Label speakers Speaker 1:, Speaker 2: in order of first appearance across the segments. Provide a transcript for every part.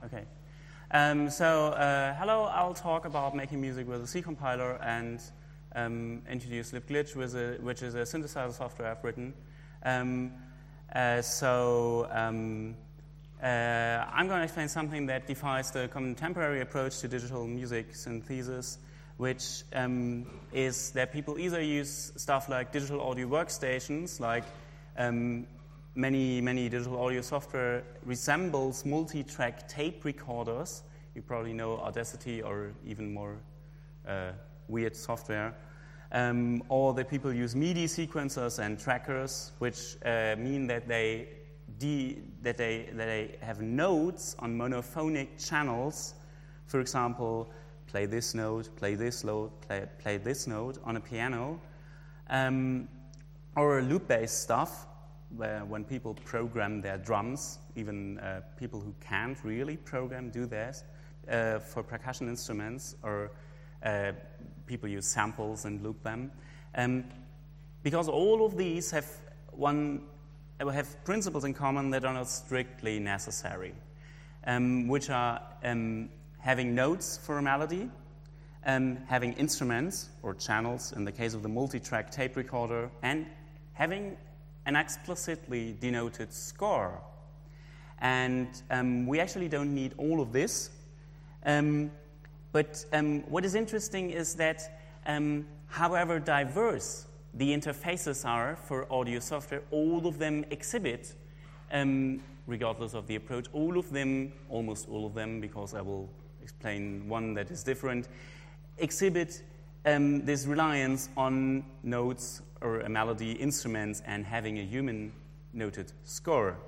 Speaker 1: Okay. Hello, I'll talk about making music with a C compiler and introduce libglitch, which is a synthesizer software I've written. I'm going to explain something that defies the contemporary approach to digital music synthesis, which is that people either use stuff like digital audio workstations, like many digital audio software resembles multi-track tape recorders. You probably know Audacity or even more weird software. Or that people use MIDI sequencers and trackers, which mean that they have notes on monophonic channels. For example, play this note, play this note, play this note on a piano, or loop-based stuff, where when people program their drums, even people who can't really program do this for percussion instruments, or people use samples and loop them, because all of these have principles in common that are not strictly necessary, which are having notes for a melody, having instruments or channels in the case of the multi-track tape recorder, and having an explicitly denoted score. And we actually don't need all of this. But what is interesting is that however diverse the interfaces are for audio software, all of them exhibit, regardless of the approach, almost all of them, because I will explain one that is different, exhibit this reliance on notes or a melody, instruments, and having a human noted score.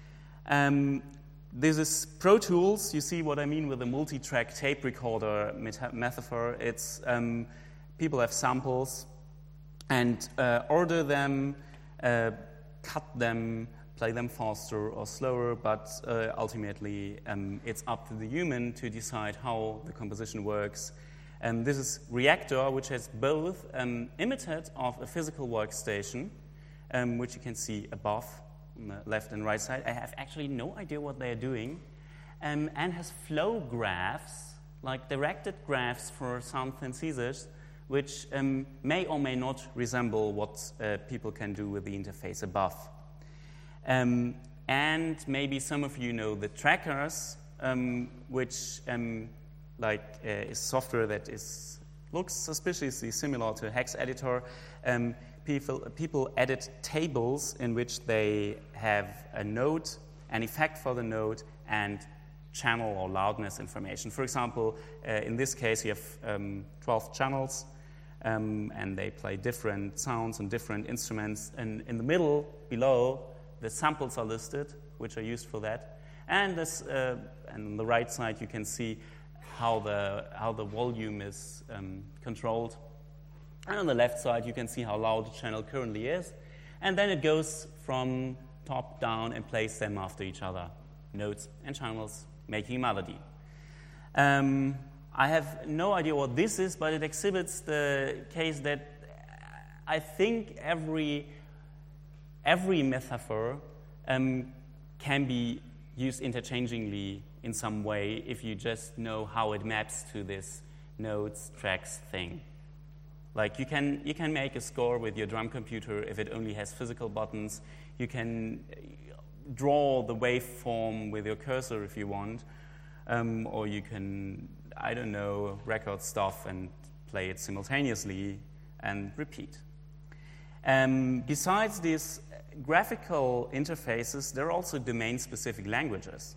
Speaker 1: This is Pro Tools. You see what I mean with the multi-track tape recorder metaphor. It's people have samples and order them, cut them, play them faster or slower, but ultimately it's up to the human to decide how the composition works. This is Reaktor, which has both imitate of a physical workstation, which you can see above on the left and right side. I have actually no idea what they're doing, and has flow graphs, like directed graphs for sound synthesis, which may or may not resemble what people can do with the interface above. And maybe some of you know the trackers, which is software that looks suspiciously similar to a hex editor. People edit tables in which they have a note, an effect for the note, and channel or loudness information. For example, in this case, you have 12 channels, and they play different sounds and different instruments. And in the middle, below, the samples are listed, which are used for that. And on the right side, you can see how the volume is controlled. And on the left side, you can see how loud the channel currently is. And then it goes from top down and plays them after each other, notes and channels, making a melody. I have no idea what this is, but it exhibits the case that I think every metaphor can be used interchangeably in some way if you just know how it maps to this notes, tracks thing. Like you can make a score with your drum computer if it only has physical buttons. You can draw the waveform with your cursor if you want, or you can, I don't know, record stuff and play it simultaneously and repeat. Besides these graphical interfaces, there are also domain-specific languages.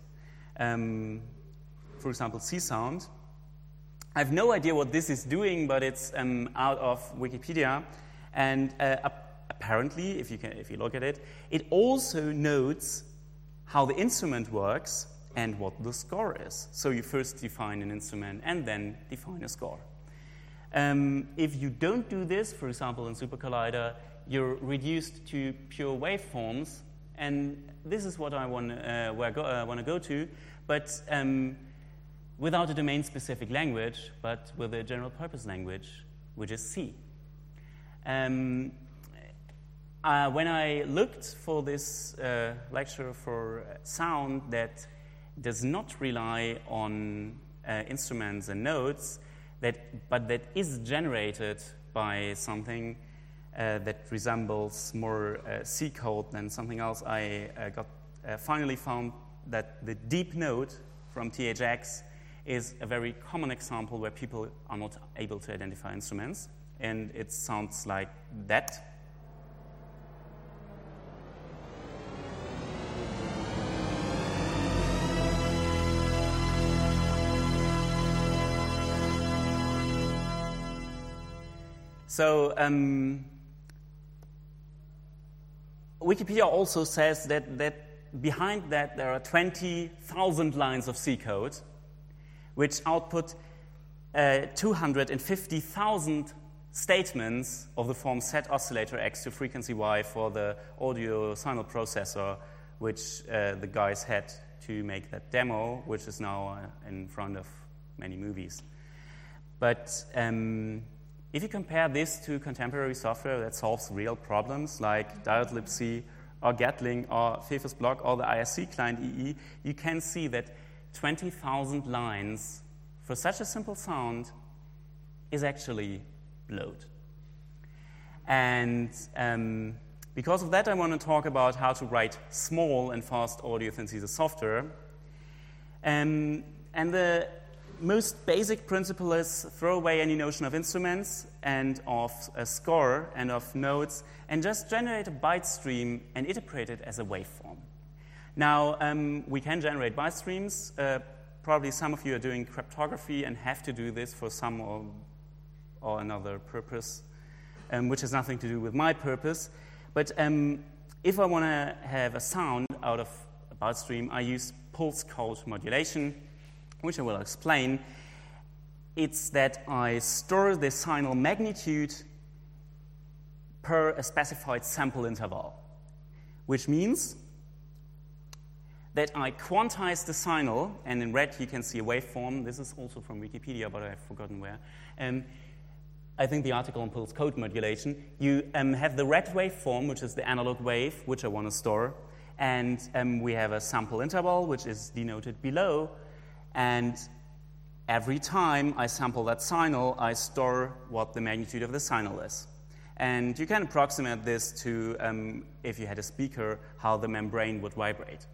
Speaker 1: For example, C-Sound. I have no idea what this is doing, but it's out of Wikipedia, and apparently, if you look at it, it also notes how the instrument works and what the score is. So you first define an instrument and then define a score. If you don't do this, for example, in Super Collider, you're reduced to pure waveforms, and this is what I want to go to, but without a domain-specific language, but with a general-purpose language, which is C. When I looked for this lecture for sound that does not rely on instruments and notes, but that is generated by something that resembles more C code than something else. I finally found that the deep note from THX is a very common example where people are not able to identify instruments, and it sounds like that. So Wikipedia also says that behind that there are 20,000 lines of C code, which output 250,000 statements of the form set oscillator X to frequency Y for the audio signal processor, which the guys had to make that demo, which is now in front of many movies. But if you compare this to contemporary software that solves real problems like DiodLibC or Gatling or Fefus Block or the ISC client EE, you can see that 20,000 lines for such a simple sound is actually bloat. And because of that, I want to talk about how to write small and fast audio synthesis software. And the most basic principle is throw away any notion of instruments and of a score and of notes and just generate a byte stream and interpret it as a waveform. Now, we can generate byte streams. Probably some of you are doing cryptography and have to do this for some or another purpose, which has nothing to do with my purpose. But if I want to have a sound out of a byte stream, I use pulse code modulation, which I will explain. It's that I store the signal magnitude per a specified sample interval, which means that I quantize the signal, and in red you can see a waveform. This is also from Wikipedia, but I've forgotten where. I think the article on pulse code modulation. You have the red waveform, which is the analog wave, which I want to store, and we have a sample interval, which is denoted below. And every time I sample that signal, I store what the magnitude of the signal is. And you can approximate this to, if you had a speaker, how the membrane would vibrate.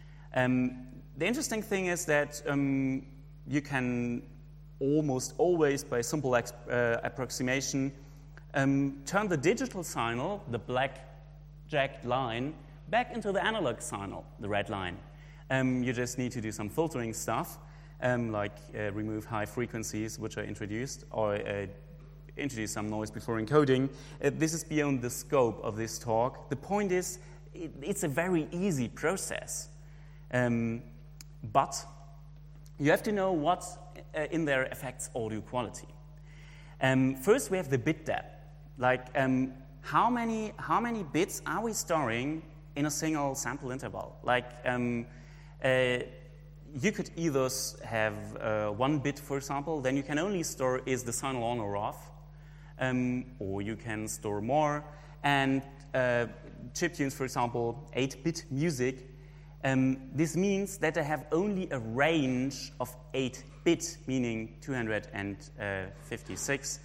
Speaker 1: The interesting thing is that you can almost always, by simple approximation, turn the digital signal, the black jagged line, back into the analog signal, the red line. You just need to do some filtering stuff. Like remove high frequencies which are introduced, or introduce some noise before encoding. This is beyond the scope of this talk. The point is, it's a very easy process. But you have to know what in there affects audio quality. First, we have the bit depth. Like, how many bits are we storing in a single sample interval? Like, you could either have 1 bit, for example, then you can only store is the signal on or off, or you can store more. And chiptunes, for example, 8-bit music, this means that I have only a range of 8-bit, meaning 256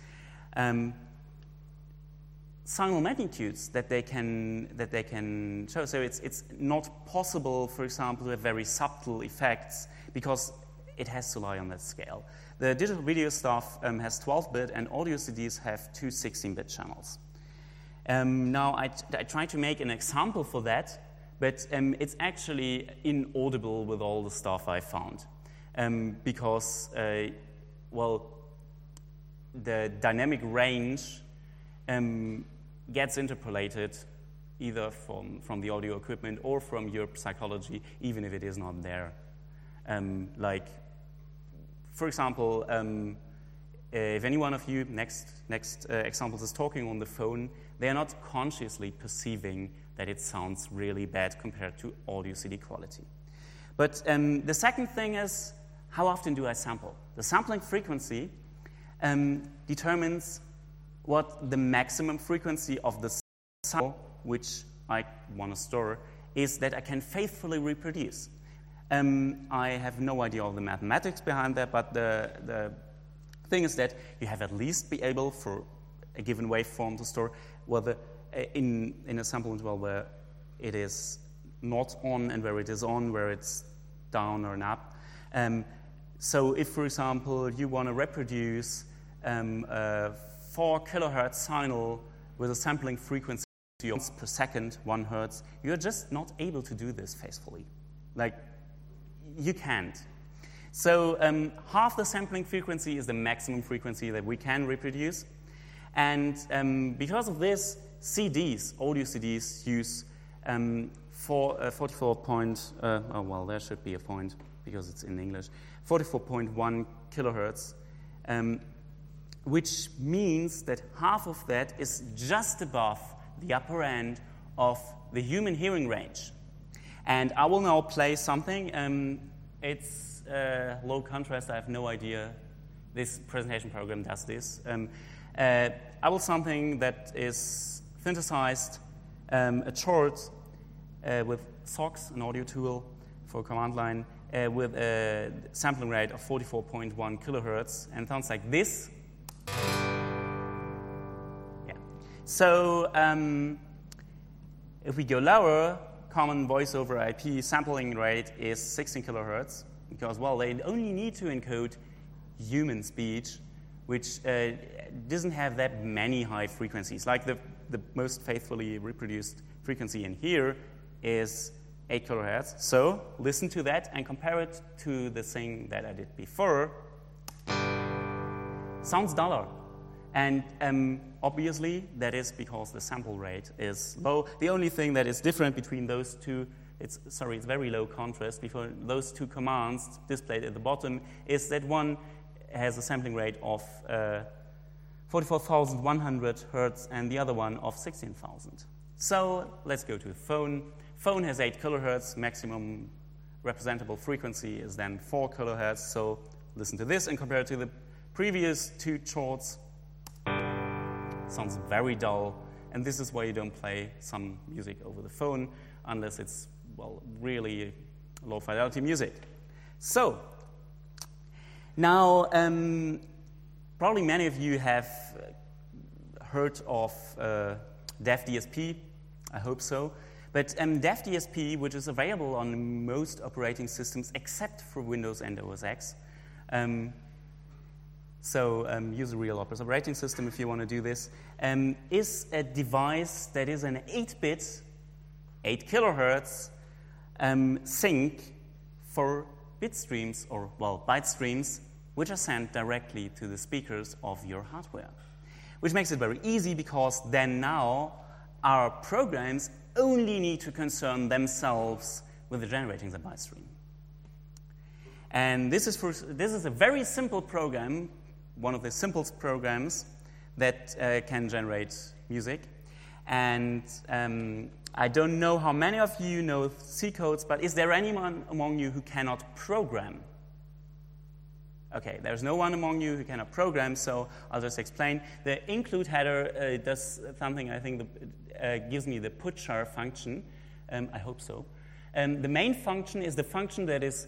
Speaker 1: signal magnitudes that they can show. So it's not possible, for example, to have very subtle effects because it has to lie on that scale. The digital video stuff has 12-bit, and audio CDs have 2 16-bit channels. Now I tried to make an example for that, but it's actually inaudible with all the stuff I found because, well, the dynamic range gets interpolated either from the audio equipment or from your psychology, even if it is not there. Like, for example, if any one of you, next examples, is talking on the phone, they are not consciously perceiving that it sounds really bad compared to audio CD quality. But the second thing is, how often do I sample? The sampling frequency determines what the maximum frequency of the signal which I want to store is that I can faithfully reproduce. I have no idea of the mathematics behind that, but the thing is that you have at least be able for a given waveform to store whether in a sample interval where it is not on and where it is on, where it's down or up. So if, for example, you want to reproduce a 4 kilohertz signal with a sampling frequency per second, 1 hertz, you're just not able to do this faithfully. Like, you can't. So half the sampling frequency is the maximum frequency that we can reproduce. And because of this, CDs, audio CDs, use 44 point, oh, well, there should be a point because it's in English, 44.1 kilohertz, which means that half of that is just above the upper end of the human hearing range. And I will now play something. It's low contrast. I have no idea this presentation program does this. I will something that is synthesized a chart with SOX, an audio tool for command line, with a sampling rate of 44.1 kilohertz, and sounds like this. Yeah. So if we go lower, common voice over IP sampling rate is 16 kilohertz, because, well, they only need to encode human speech, which doesn't have that many high frequencies. Like the most faithfully reproduced frequency in here is 8 kilohertz. So listen to that and compare it to the thing that I did before. Sounds duller. And obviously, that is because the sample rate is low. The only thing that is different between those two, it's very low contrast, before those two commands displayed at the bottom, is that one has a sampling rate of 44,100 hertz and the other one of 16,000. So let's go to the phone. Phone has 8 kilohertz, maximum representable frequency is then 4 kilohertz. So listen to this and compare it to the previous two charts. Sounds very dull, and this is why you don't play some music over the phone unless it's, well, really low fidelity music. So now, probably many of you have heard of DEF DSP. I hope so. But DEF DSP, which is available on most operating systems except for Windows and OS X, use a real operating system if you want to do this, is a device that is an 8-bit, 8 kilohertz sync for bit streams, or, well, byte streams, which are sent directly to the speakers of your hardware. Which makes it very easy, because then now our programs only need to concern themselves with generating the byte stream. And this is a very simple program, one of the simplest programs that can generate music. And I don't know how many of you know C codes, but is there anyone among you who cannot program? Okay, there's no one among you who cannot program, so I'll just explain. The include header does something, I think, gives me the putchar function. I hope so. The main function is the function that is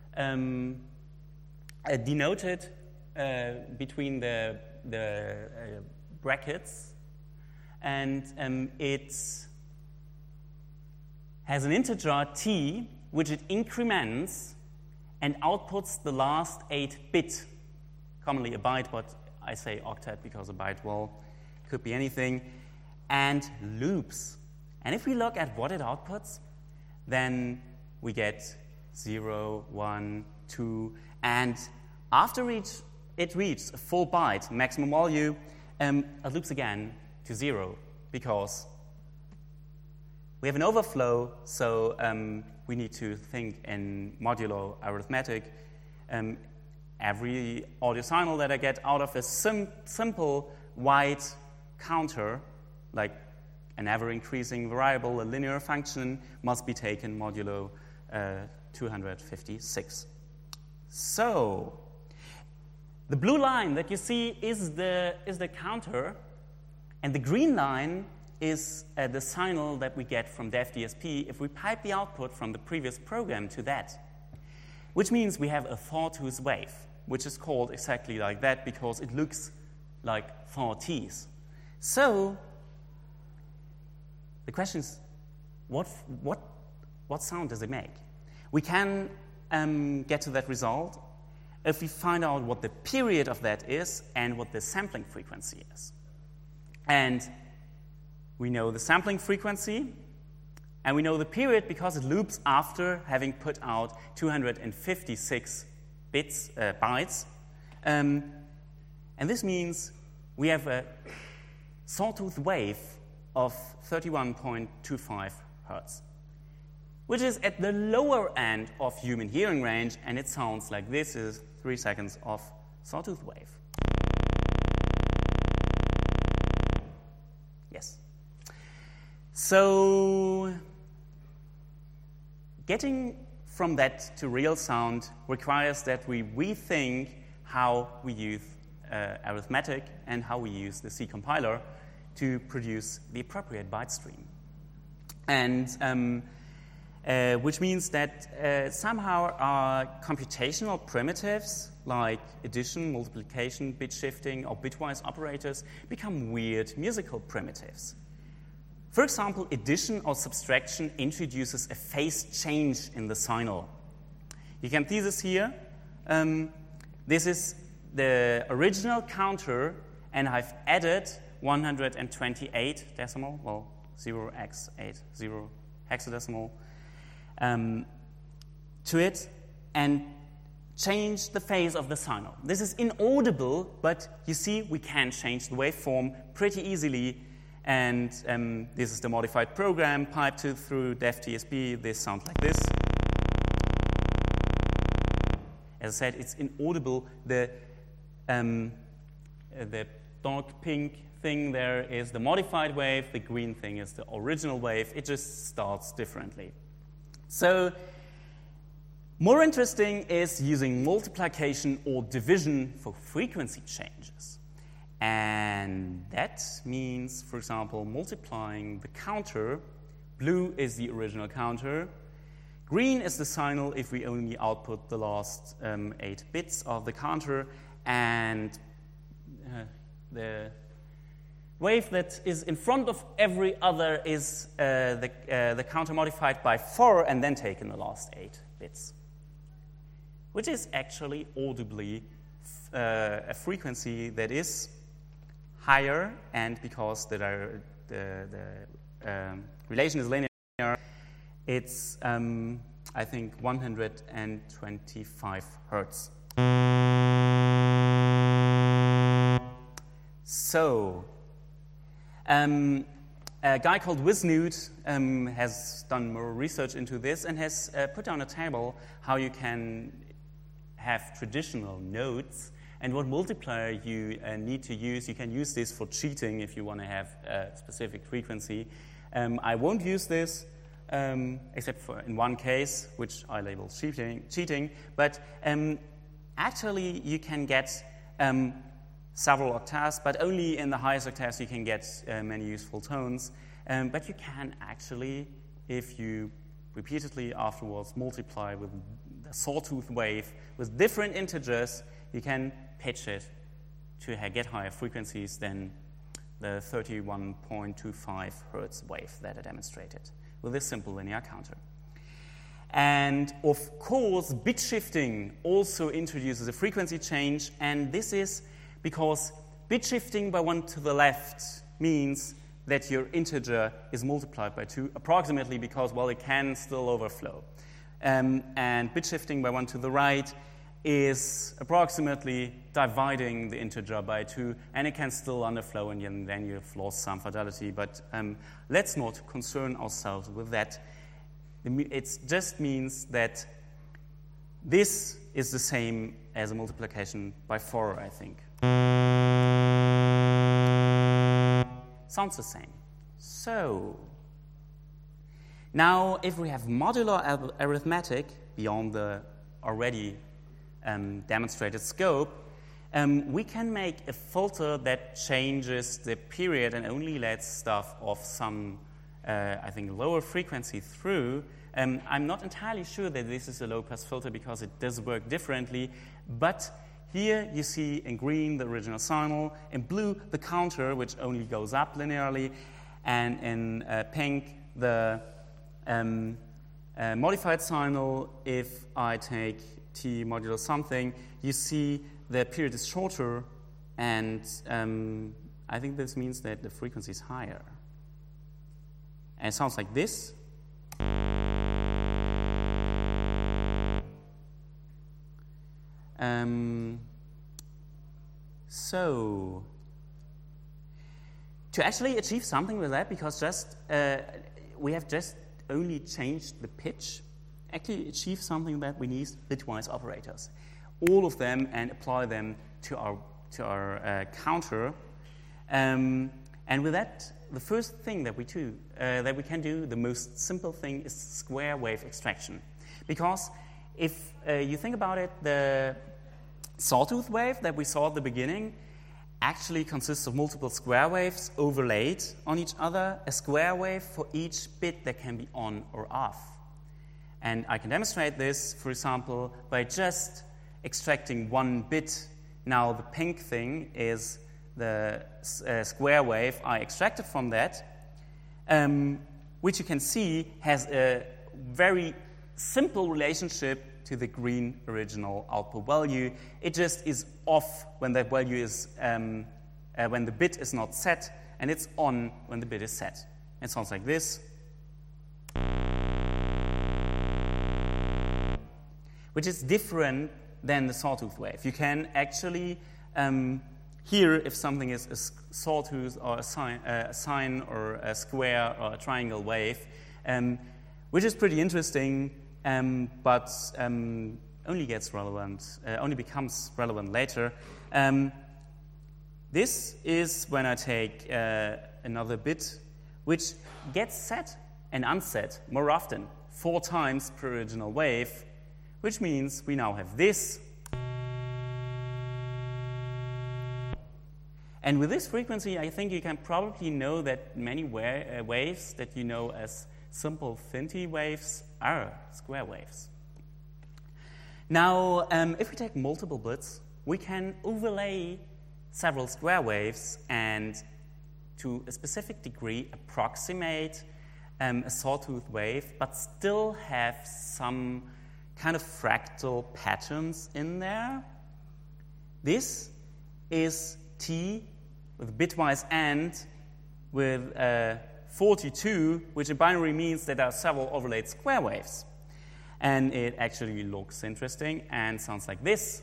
Speaker 1: denoted between the brackets, and it has an integer t, which it increments and outputs the last 8-bit, commonly a byte, but I say octet because a byte, well, could be anything, and loops. And if we look at what it outputs, then we get 0, 1, 2, and after it reaches a full byte maximum value, it loops again to 0, because we have an overflow, so we need to think in modulo arithmetic. Every audio signal that I get out of a simple white counter, like an ever-increasing variable, a linear function, must be taken modulo 256. So the blue line that you see is the counter, and the green line is the signal that we get from DEF DSP if we pipe the output from the previous program to that. which means we have a sawtooth wave, which is called exactly like that because it looks like four teeth. So the question is, what sound does it make? We can get to that result if we find out what the period of that is and what the sampling frequency is. And we know the sampling frequency, and we know the period because it loops after having put out 256 bytes. And this means we have a sawtooth wave of 31.25 hertz, which is at the lower end of human hearing range, and it sounds like this is 3 seconds of sawtooth wave. Yes. So getting from that to real sound requires that we rethink how we use arithmetic and how we use the C compiler to produce the appropriate byte stream. And which means that somehow our computational primitives like addition, multiplication, bit shifting, or bitwise operators become weird musical primitives. For example, addition or subtraction introduces a phase change in the signal. You can see this here. This is the original counter, and I've added 128 decimal, well, 0x80 hexadecimal, to it, and change the phase of the signal. This is inaudible, but you see we can change the waveform pretty easily, and this is the modified program piped through DevTSB. This sounds like this. As I said, it's inaudible. The dark pink thing there is the modified wave. The green thing is the original wave. It just starts differently. So more interesting is using multiplication or division for frequency changes. And that means, for example, multiplying the counter. Blue is the original counter. Green is the signal if we only output the last 8 bits of the counter. And the wave that is in front of every other is the counter modified by 4 and then taken the last 8 bits, which is actually audibly a frequency that is higher, and because the relation is linear, it's, I think, 125 hertz. So, a guy called Wisnute has done more research into this and has put down a table how you can have traditional nodes and what multiplier you need to use. You can use this for cheating if you want to have a specific frequency. I won't use this except for in one case, which I label cheating. But actually, you can get several octaves, but only in the highest octaves you can get many useful tones. But you can actually, if you repeatedly afterwards multiply with the sawtooth wave with different integers, you can pitch it to get higher frequencies than the 31.25 hertz wave that I demonstrated with this simple linear counter. And of course, bit shifting also introduces a frequency change, and this is because bit shifting by 1 to the left means that your integer is multiplied by 2, approximately, because, well, it can still overflow. And bit shifting by 1 to the right is approximately dividing the integer by 2, and it can still underflow, and then you've lost some fidelity. But let's not concern ourselves with that. It just means that this is the same as a multiplication by 4, I think. Sounds the same. So, now if we have modular arithmetic beyond the already demonstrated scope, we can make a filter that changes the period and only lets stuff of some, I think, lower frequency through, I'm not entirely sure that this is a low-pass filter because it does work differently, but here you see in green the original signal, in blue the counter, which only goes up linearly, and in pink the modified signal. If I take t modulo something, you see the period is shorter, and I think this means that the frequency is higher. And it sounds like this. So, to actually achieve something with that, because we have just only changed the pitch, actually achieve something that we need bitwise operators, all of them, and apply them to our counter. And with that, the first thing that we can do, the most simple thing, is square wave extraction, because if you think about it, the sawtooth wave that we saw at the beginning actually consists of multiple square waves overlaid on each other, a square wave for each bit that can be on or off. And I can demonstrate this, for example, by just extracting one bit. Now the pink thing is the square wave I extracted from that, which you can see has a very simple relationship to the green original output value. It just is off when that value is, when the bit is not set, and it's on when the bit is set. It sounds like this, which is different than the sawtooth wave. You can actually hear if something is a sawtooth or a sine or a square or a triangle wave, which is pretty interesting. But only gets relevant, only becomes relevant later. This is when I take another bit, which gets set and unset more often, 4 times per original wave, which means we now have this. And with this frequency, I think you can probably know that many waves that you know as simple Finti waves are square waves. Now, if we take multiple bits, we can overlay several square waves and, to a specific degree, approximate a sawtooth wave, but still have some kind of fractal patterns in there. This is T with bitwise AND with 42, which in binary means that there are several overlaid square waves. And it actually looks interesting and sounds like this.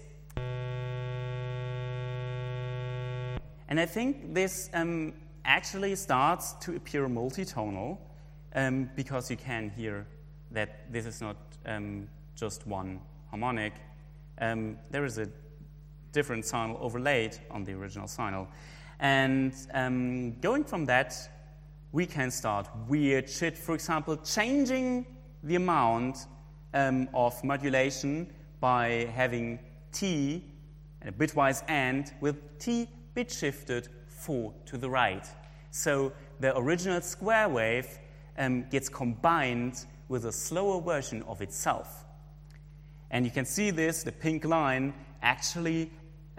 Speaker 1: And I think this actually starts to appear multitonal, because you can hear that this is not just one harmonic. There is a different signal overlaid on the original signal. And going from that, we can start weird shit. For example, changing the amount of modulation by having T and a bitwise AND with T bit shifted 4 to the right. So the original square wave gets combined with a slower version of itself. And you can see this, the pink line actually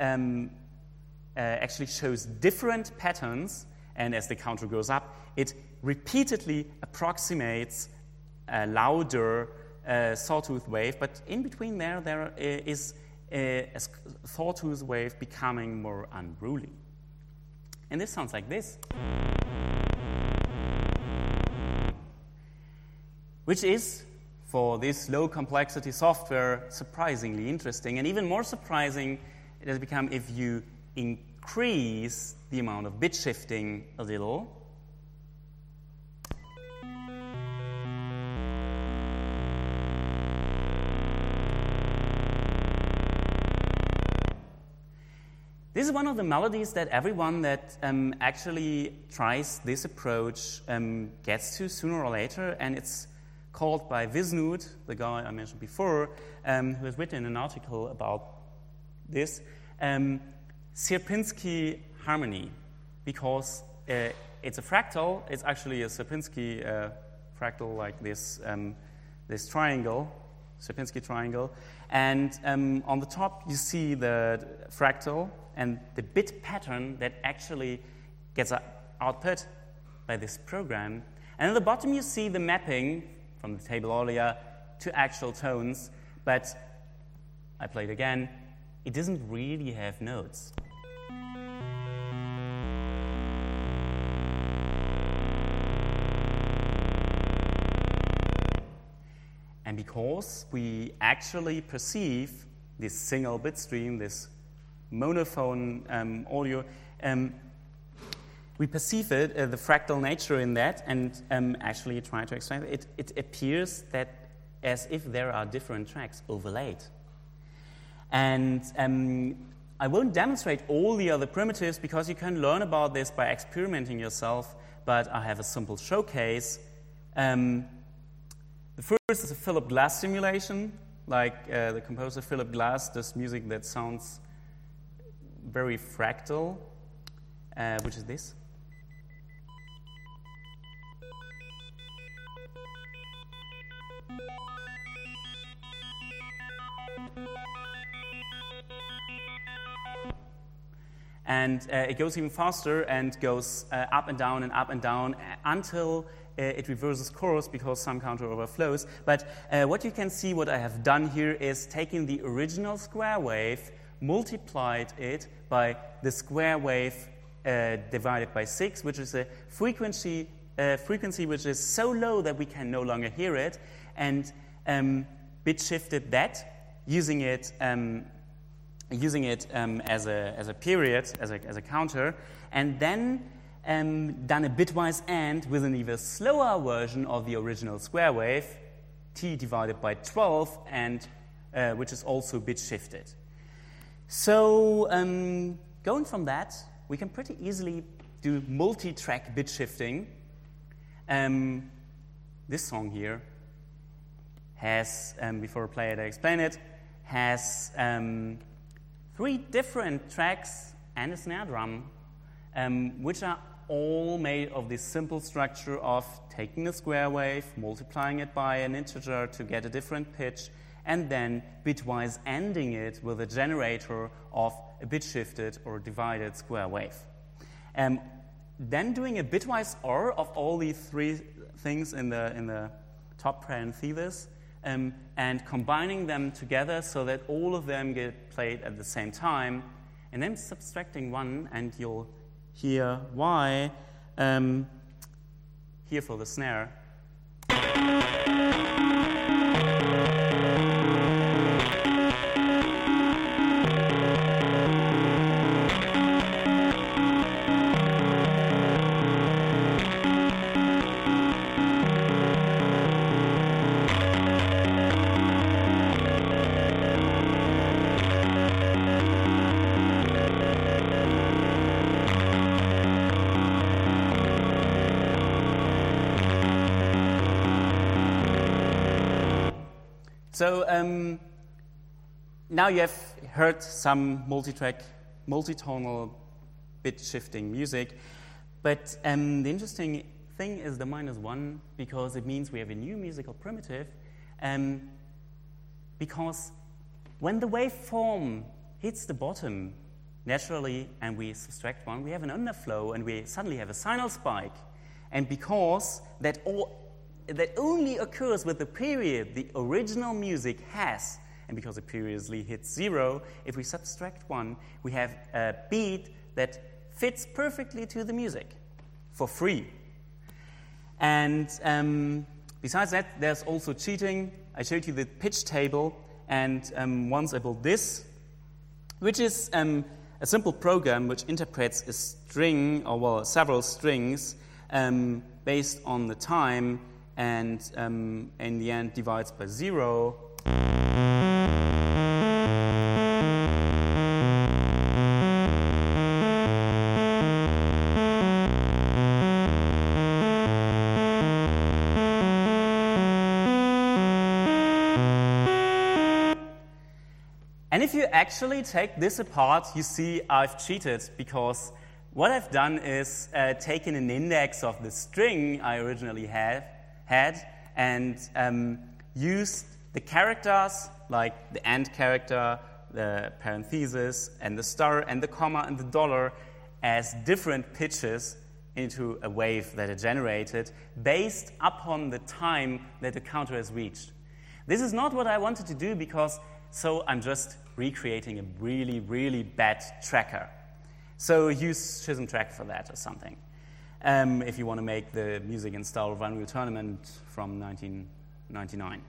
Speaker 1: shows different patterns, and as the counter goes up, it repeatedly approximates a louder sawtooth wave, but in between there is a sawtooth wave becoming more unruly. And this sounds like this, which is, for this low complexity software, surprisingly interesting. And even more surprising it has become if you increase the amount of bit shifting a little. This is one of the melodies that everyone that actually tries this approach gets to sooner or later, and it's called by Wisnud, the guy I mentioned before, who has written an article about this, Sierpinski harmony, because it's a fractal. It's actually a Sierpinski fractal like this this triangle, Sierpinski triangle, and on the top you see the fractal and the bit pattern that actually gets output by this program. And at the bottom you see the mapping from the table earlier to actual tones, but I play it again, it doesn't really have notes. And because we actually perceive this single bit stream, this monophone audio, we perceive it, the fractal nature in that, and actually try to explain it. It appears that as if there are different tracks overlaid. And I won't demonstrate all the other primitives because you can learn about this by experimenting yourself, but I have a simple showcase. The first is a Philip Glass simulation, like the composer Philip Glass does music that sounds very fractal, which is this. And it goes even faster and goes up and down until it reverses chorus because some counter overflows. But what you can see, what I have done here is taking the original square wave, multiplied it by the square wave divided by 6, which is a frequency which is so low that we can no longer hear it, and bit shifted that using it as a period, as a counter, and then done a bitwise AND with an even slower version of the original square wave, t divided by 12, and which is also bit shifted. So going from that, we can pretty easily do multi-track bit shifting. This song here has, before I play it, I explain it, has 3 different tracks and a snare drum, which are all made of this simple structure of taking a square wave, multiplying it by an integer to get a different pitch, and then bitwise ANDing it with a generator of a bit-shifted or divided square wave. Then doing a bitwise OR of all these 3 things in the top parenthesis, and combining them together so that all of them get played at the same time, and then subtracting one, and you'll hear why here for the snare. So now you have heard some multi-track, multi-tonal bit-shifting music, but the interesting thing is the -1 because it means we have a new musical primitive, because when the waveform hits the bottom naturally and we subtract 1, we have an underflow and we suddenly have a signal spike, and because that only occurs with the period the original music has, and because it previously hits 0, if we subtract 1, we have a beat that fits perfectly to the music for free. And besides that, there's also cheating. I showed you the pitch table, and once I built this, which is a simple program which interprets a string, or well, several strings, based on the time, and in the end divides by 0. And if you actually take this apart, you see I've cheated, because what I've done is taken an index of the string I originally had, and used the characters, like the AND character, the parenthesis, and the star, and the comma, and the dollar, as different pitches into a wave that it generated based upon the time that the counter has reached. This is not what I wanted to do so I'm just recreating a really, really bad tracker. So use Chisholm Track for that or something. If you want to make the music in style of Unreal Tournament from 1999.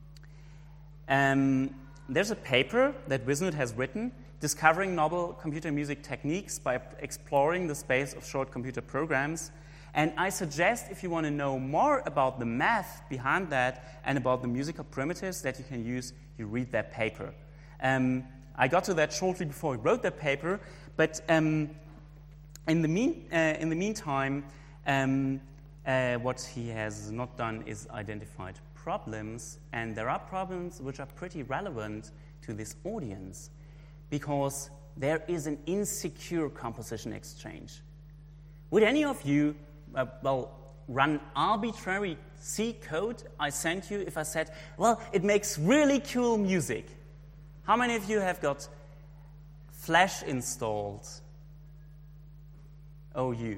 Speaker 1: There's a paper that Wisnut has written discovering novel computer music techniques by exploring the space of short computer programs. And I suggest, if you want to know more about the math behind that and about the musical primitives that you can use, you read that paper. I got to that shortly before I wrote that paper, but in the meantime, what he has not done is identified problems, and there are problems which are pretty relevant to this audience, because there is an insecure composition exchange. Would any of you, run arbitrary C code I sent you if I said, well, it makes really cool music? How many of you have got Flash installed? Oh, you.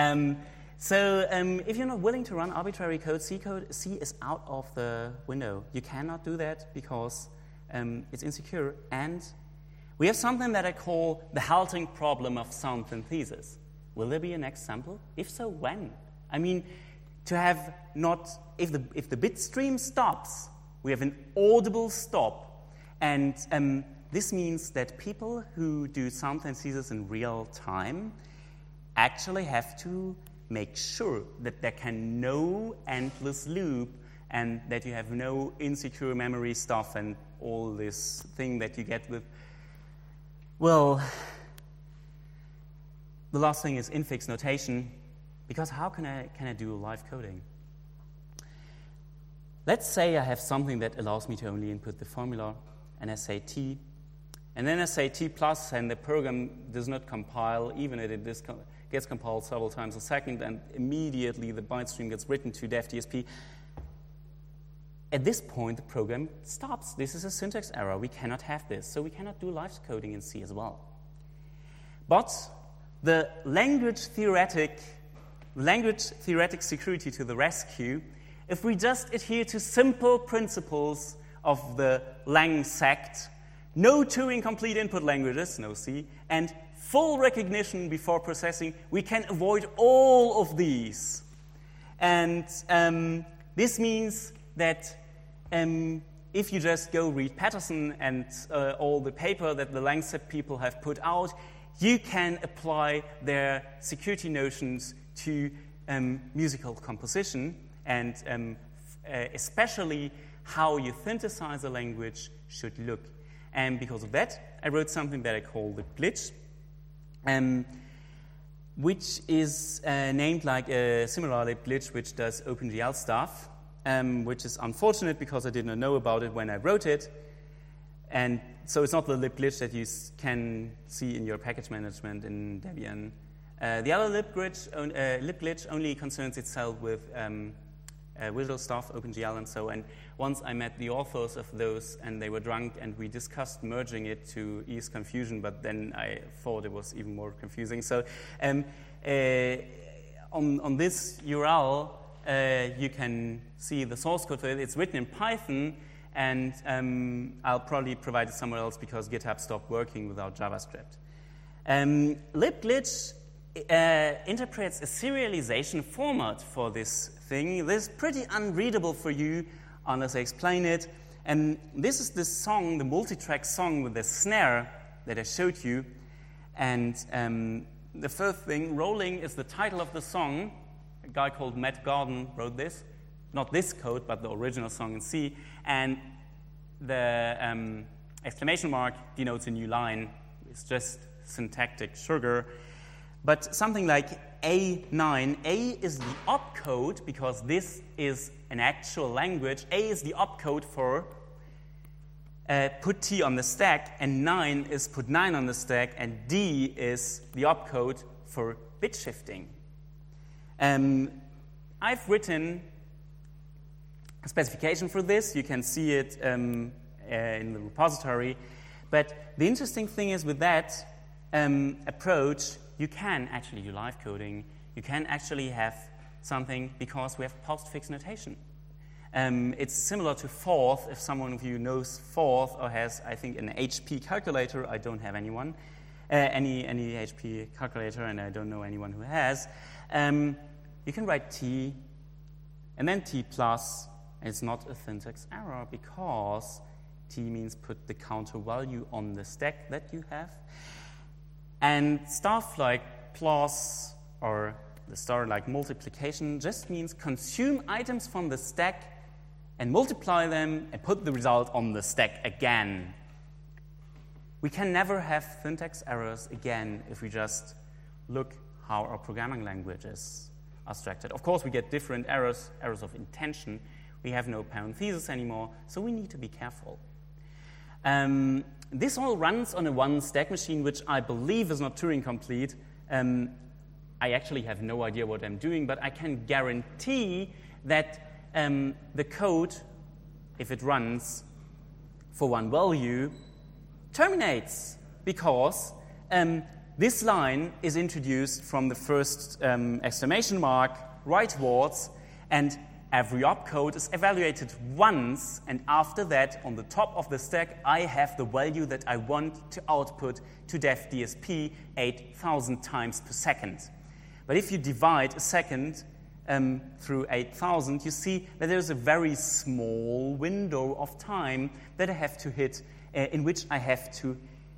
Speaker 1: If you're not willing to run arbitrary code, C is out of the window. You cannot do that because it's insecure. And we have something that I call the halting problem of sound synthesis. Will there be a next sample? If so, when? I mean, to have not, if the bit stream stops, we have an audible stop. And this means that people who do sound synthesis in real time actually have to make sure that there can no endless loop and that you have no insecure memory stuff and all this thing that you get with, well, the last thing is infix notation, because how can I do live coding? Let's say I have something that allows me to only input the formula, and I say T, and then I say T plus, and the program does not compile, even if it gets compiled several times a second, and immediately the byte stream gets written to DevDSP. At this point, the program stops. This is a syntax error. We cannot have this, so we cannot do live coding in C as well. But the language theoretic security to the rescue, if we just adhere to simple principles of the Lang sect, no Turing complete input languages, no C, and full recognition before processing, we can avoid all of these. And this means that if you just go read Patterson and all the paper that the Langsep people have put out, you can apply their security notions to musical composition, and especially how you synthesize a language should look. And because of that, I wrote something that I call the glitch, which is named like a similar lib glitch which does OpenGL stuff, which is unfortunate because I did not know about it when I wrote it. And so it's not the lib glitch that you can see in your package management in Debian. The other lib glitch only concerns itself with visual stuff, OpenGL and so. And once I met the authors of those, and they were drunk, and we discussed merging it to ease confusion, but then I thought it was even more confusing. So on this URL, you can see the source code for it. It's written in Python, and I'll probably provide it somewhere else because GitHub stopped working without JavaScript. libglitch interprets a serialization format for this thing. This is pretty unreadable for you unless I explain it. And this is the song, the multi-track song with the snare that I showed you. And the first thing, Rolling, is the title of the song. A guy called Matt Garden wrote this. Not this code, but the original song in C. And the exclamation mark denotes a new line. It's just syntactic sugar. But something like A9, A is the opcode, because this is an actual language. A is the opcode for put T on the stack, and 9 is put 9 on the stack, and D is the opcode for bit shifting. I've written specification for this. You can see it in the repository. But the interesting thing is with that approach, you can actually do live coding. You can actually have something because we have postfix notation. It's similar to Forth, if someone of you knows Forth or has, I think, an HP calculator. I don't have anyone, any HP calculator, and I don't know anyone who has. You can write T and then T plus, and it's not a syntax error because T means put the counter value on the stack that you have. And stuff like plus or the star like multiplication just means consume items from the stack and multiply them and put the result on the stack again. We can never have syntax errors again if we just look how our programming language is abstracted. Of course, we get different errors, errors of intention. We have no parentheses anymore, so we need to be careful. This all runs on a one-stack machine, which I believe is not Turing complete. I actually have no idea what I'm doing, but I can guarantee that the code, if it runs for one value, terminates because this line is introduced from the first exclamation mark rightwards, and every opcode is evaluated once, and after that, on the top of the stack, I have the value that I want to output to def DSP 8,000 times per second. But if you divide a second through 8,000, you see that there's a very small window of time that I have to hit, in which I have to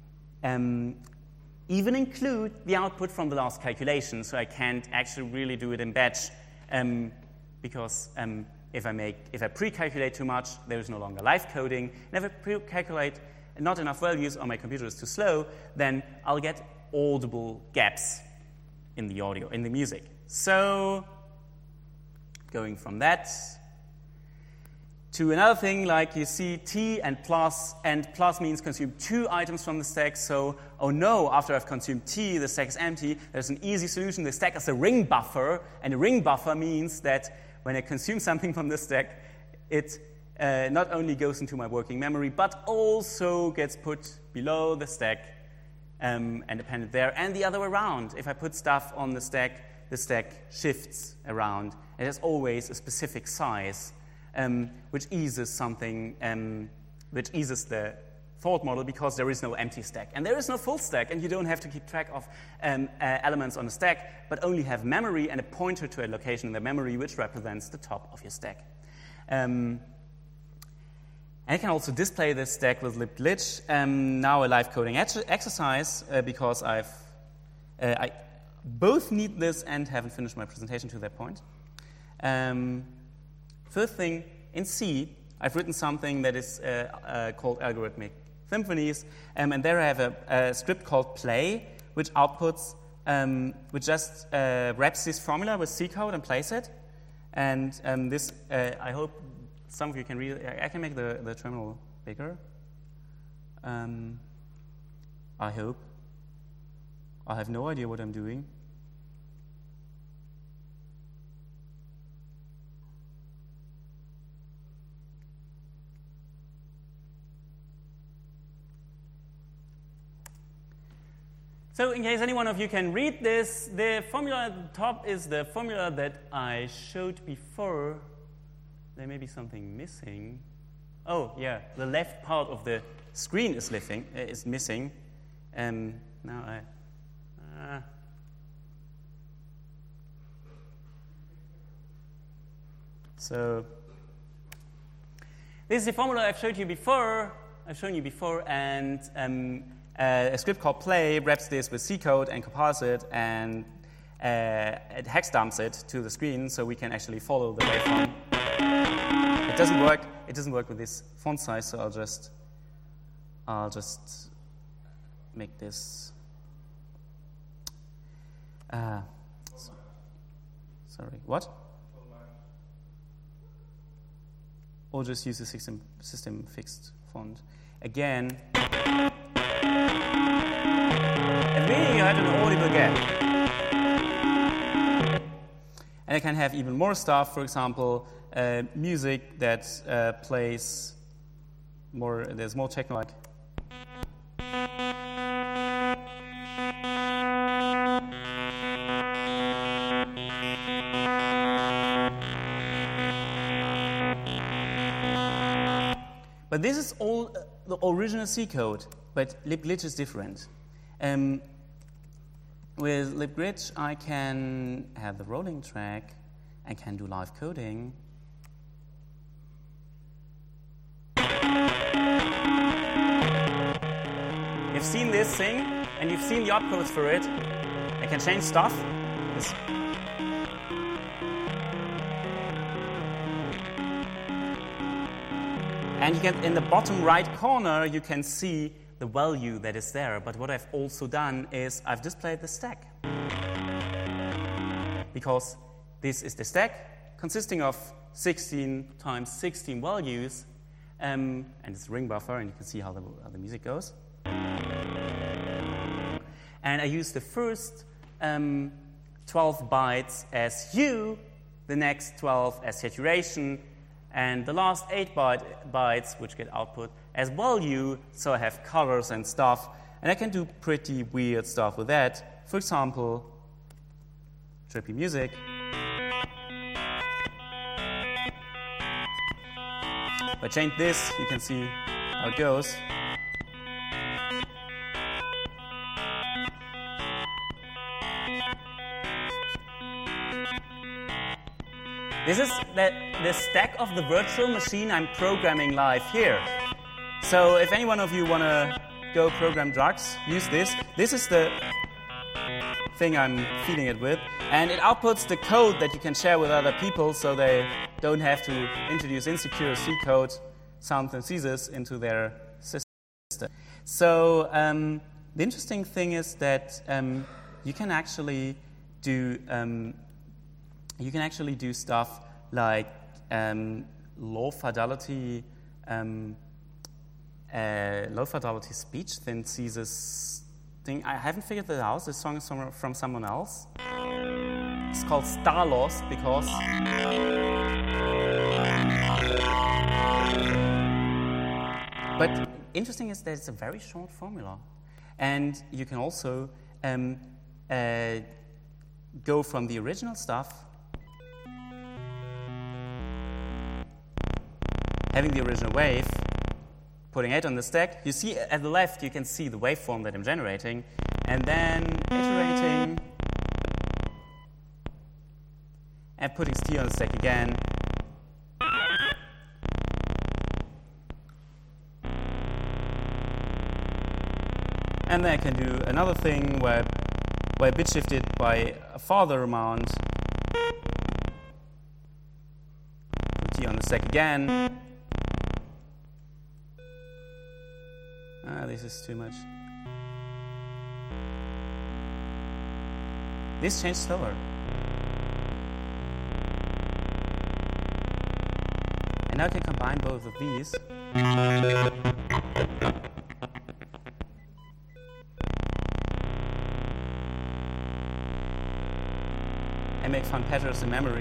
Speaker 1: even include the output from the last calculation, so I can't actually really do it in batch, because if I pre-calculate too much, there is no longer live coding. And if I pre-calculate not enough values or my computer is too slow, then I'll get audible gaps in the audio, in the music. So going from that to another thing, like you see T and plus means consume 2 items from the stack. So, oh no, after I've consumed T, the stack is empty. There's an easy solution. The stack is a ring buffer, and a ring buffer means that when I consume something from the stack, it not only goes into my working memory, but also gets put below the stack and appended there, and the other way around. If I put stuff on the stack shifts around. It has always a specific size, which eases something, which eases the thought model because there is no empty stack. And there is no full stack, and you don't have to keep track of elements on the stack, but only have memory and a pointer to a location in the memory which represents the top of your stack. And I can also display this stack with libglitch. Now a live coding exercise because I both need this and haven't finished my presentation to that point. First thing, in C, I've written something that is called algorithmic symphonies, and there I have a script called play, which outputs, which just wraps this formula with C code and plays it. And this, I hope some of you can read it. I can make the terminal bigger. I hope. I have no idea what I'm doing. So in case any one of you can read this, the formula at the top is the formula that I showed before. There may be something missing. Oh, yeah, the left part of the screen is missing. Now so this is the formula I've shown you before, and a script called play wraps this with C code and compiles it, and it hex dumps it to the screen so we can actually follow the waveform. It doesn't work. It doesn't work with this font size, so I'll just make this. Sorry, what? Or just use the system fixed font again. And really, you had an audible gap. And I can have even more stuff, for example, music that plays more, there's more techno like. But this is all the original C code, but libglitch is different. With libglitch, I can have the rolling track, I can do live coding. You've seen this thing, and you've seen the opcodes for it. I can change stuff. This. And you can, in the bottom right corner, you can see the value that is there. But what I've also done is I've displayed the stack. Because this is the stack consisting of 16 times 16 values. And it's a ring buffer, and you can see how the music goes. And I use the first 12 bytes as hue, the next 12 as saturation, and the last 8 bytes, which get output, as value, so I have colors and stuff. And I can do pretty weird stuff with that. For example, trippy music. If I change this, you can see how it goes. This is the stack of the virtual machine I'm programming live here. So if any one of you want to go program drugs, use this. This is the thing I'm feeding it with. And it outputs the code that you can share with other people so they don't have to introduce insecure C code, sound synthesis into their system. So the interesting thing is that you can actually do stuff like low fidelity speech synthesis thing. I haven't figured that out. This song is from someone else. It's called Starlost because but interesting is that it's a very short formula, and you can also go from the original stuff, having the original wave, putting it on the stack. You see at the left, you can see the waveform that I'm generating, and then iterating and putting ST on the stack again. And then I can do another thing where I bit shift it by a farther amount. Put T on the stack again. This is too much. This changed slower. And now I can combine both of these. And make fun patterns in memory.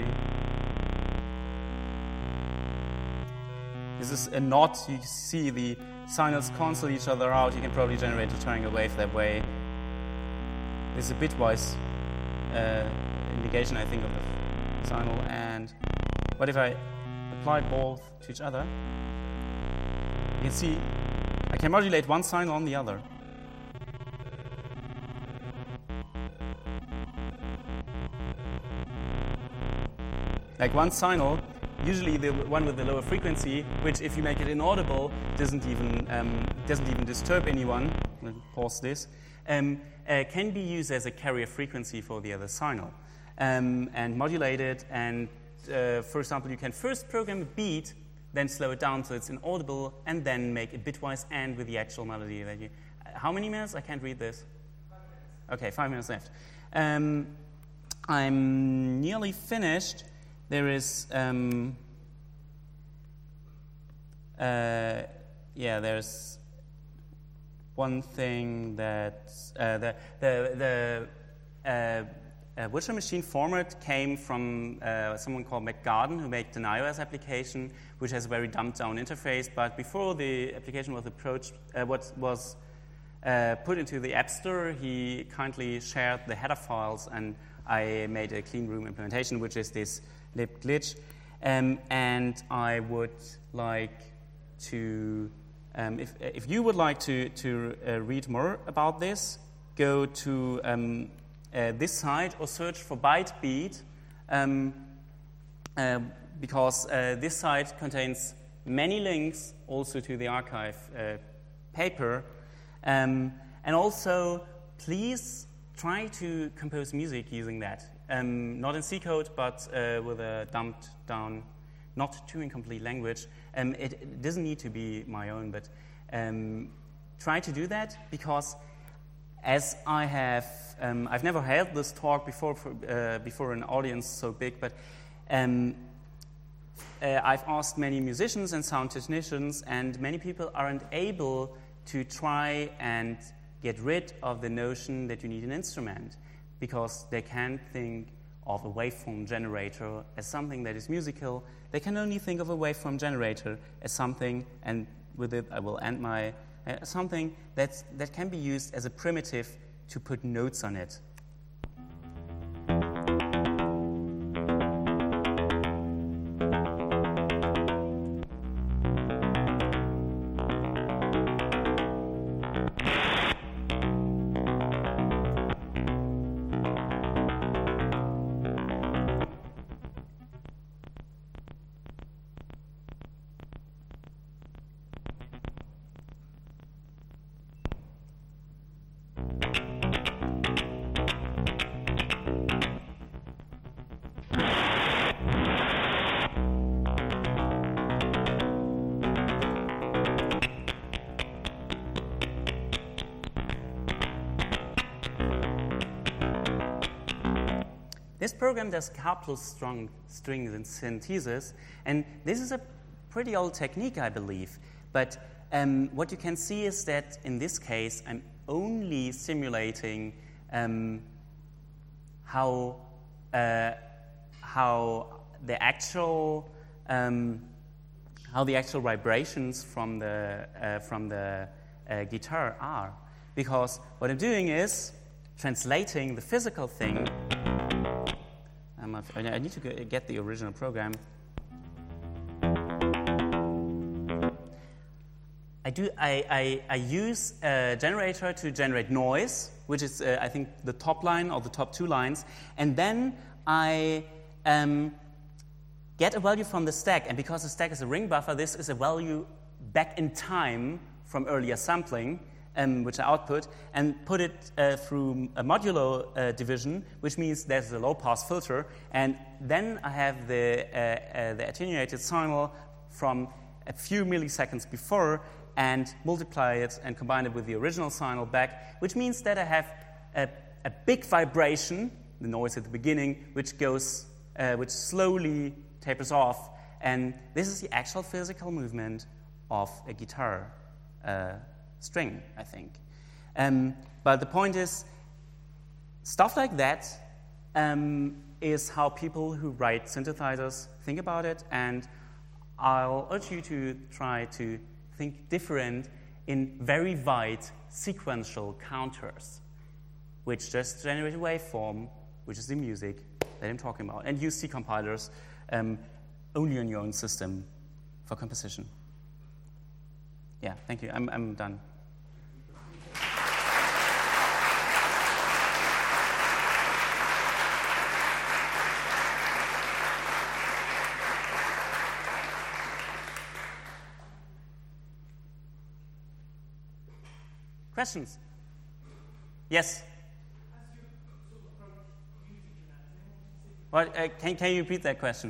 Speaker 1: This is a knot. You see the signals cancel each other out. You can probably generate a triangle wave that way. This is a bitwise indication, I think, of the signal. And what if I apply both to each other? You can see I can modulate one signal on the other. Like one signal, usually the one with the lower frequency, which if you make it inaudible, doesn't even disturb anyone. I'll pause this. Can be used as a carrier frequency for the other signal, and modulate it. And for example, you can first program a beat, then slow it down so it's inaudible, and then make it bitwise and with the actual melody that you. How many minutes? I can't read this. 5 minutes. Okay, 5 minutes left. I'm nearly finished. There is, there's one thing that virtual machine format came from someone called McGarden, who made an iOS application, which has a very dumbed-down interface. But before the application was put into the App Store, he kindly shared the header files, and I made a clean room implementation, which is this libglitch. And I would like to, if you would like to read more about this, go to this site or search for Bytebeat, because this site contains many links also to the archive paper. And also, please try to compose music using that. Not in C code, but with a dumbed down, not too incomplete language. It doesn't need to be my own, but try to do that, because as I have, I've never held this talk before before an audience so big, but I've asked many musicians and sound technicians, and many people aren't able to try and get rid of the notion that you need an instrument, because they can't think of a waveform generator as something that is musical. They can only think of a waveform generator as something, and with it I will end my, something that can be used as a primitive to put notes on it. This program does coupled strings and synthesis, and this is a pretty old technique, I believe. But what you can see is that in this case, I'm only simulating how the actual vibrations from the guitar are, because what I'm doing is translating the physical thing. I need to get the original program. I use a generator to generate noise, which is, I think, the top line or the top two lines, and then I get a value from the stack, and because the stack is a ring buffer, this is a value back in time from earlier sampling, which I output, and put it through a modulo division, which means there's a low-pass filter, and then I have the attenuated signal from a few milliseconds before, and multiply it and combine it with the original signal back, which means that I have a big vibration, the noise at the beginning, which slowly tapers off, and this is the actual physical movement of a guitar string, I think. But the point is, stuff like that is how people who write synthesizers think about it, and I'll urge you to try to think different in very wide sequential counters, which just generate a waveform, which is the music that I'm talking about, and use C compilers only on your own system for composition. Yeah, thank you. I'm done. Questions? Yes? Well, can you repeat that question?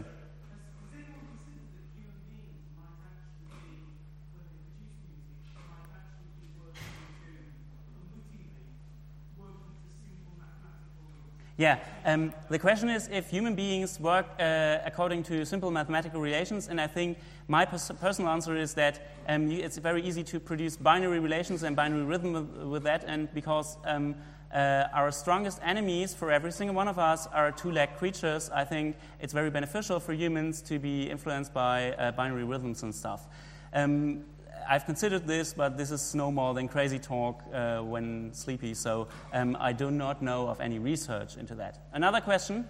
Speaker 1: Yeah, the question is if human beings work according to simple mathematical relations, and I think my personal answer is that it's very easy to produce binary relations and binary rhythm with that, and because our strongest enemies for every single one of us are two-legged creatures, I think it's very beneficial for humans to be influenced by binary rhythms and stuff. I've considered this, but this is no more than crazy talk when sleepy, so I do not know of any research into that. Another question?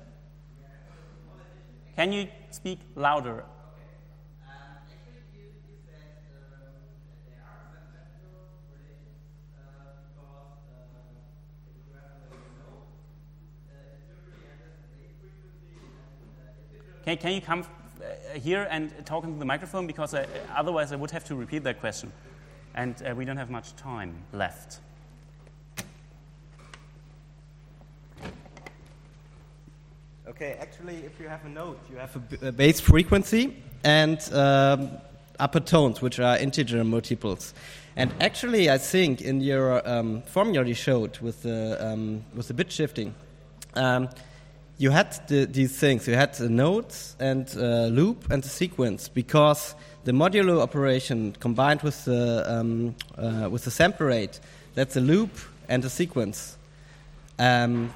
Speaker 1: Can you speak louder?
Speaker 2: Actually, you said there are mathematical relations because if you have a node, it usually enters a base frequency.
Speaker 1: Can you come here and talk into the microphone, because otherwise I would have to repeat that question, and we don't have much time left.
Speaker 3: Okay, actually, if you have a note, you have a base frequency and upper tones, which are integer multiples. And actually, I think in your formula you showed with the bit shifting, you had these things. You had the nodes and loop and the sequence, because the modulo operation combined with the sample rate, that's a loop and a sequence. And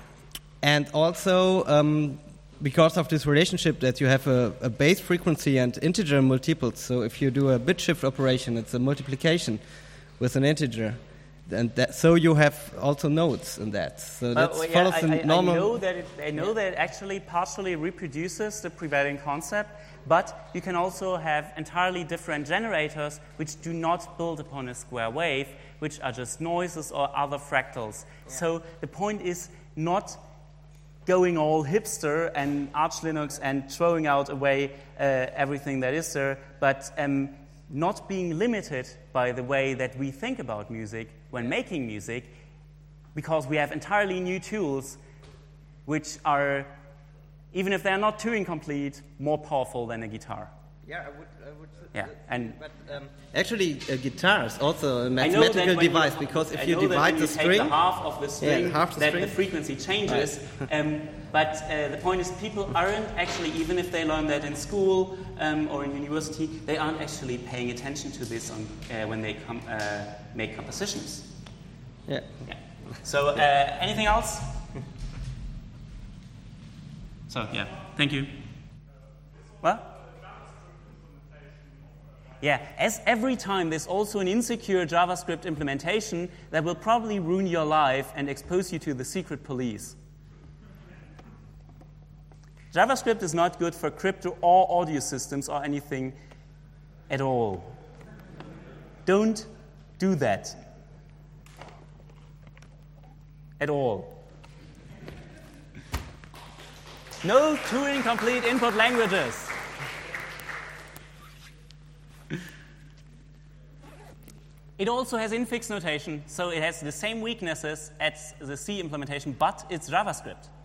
Speaker 3: also because of this relationship that you have a base frequency and integer multiples. So if you do a bit shift operation, it's a multiplication with an integer. And so you have also nodes in that. So that follows the normal.
Speaker 1: I know that it actually partially reproduces the prevailing concept, but you can also have entirely different generators which do not build upon a square wave, which are just noises or other fractals. Yeah. So the point is not going all hipster and Arch Linux and throwing out away everything that is there, but not being limited by the way that we think about music when making music, because we have entirely new tools which are, even if they're not Turing complete, more powerful than a guitar.
Speaker 3: Yeah, I would.
Speaker 1: Yeah,
Speaker 3: but actually, a guitar is also a mathematical device, because if you divide the string,
Speaker 1: take the half of the string, the frequency changes. Right. But the point is, people aren't actually, even if they learn that in school or in university, they aren't actually paying attention to this when they make compositions.
Speaker 3: Yeah.
Speaker 1: So, anything else? So, yeah, thank you. What? Yeah, as every time there's also an insecure JavaScript implementation that will probably ruin your life and expose you to the secret police. JavaScript is not good for crypto or audio systems or anything at all. Don't do that. At all. No Turing complete input languages. It also has infix notation, so it has the same weaknesses as the C implementation, but it's JavaScript.